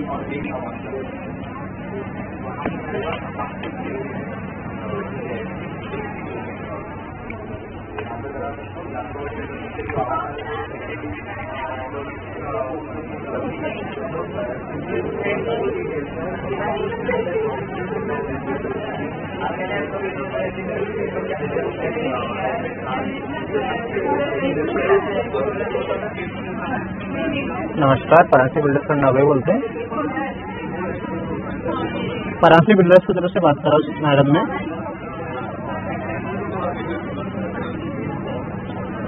नमस्कार, परासी बिल्डर्स का नावे बोलते हैं। परासी बिल्डर्स की तरफ से बात कर रहा हूँ मैडम में।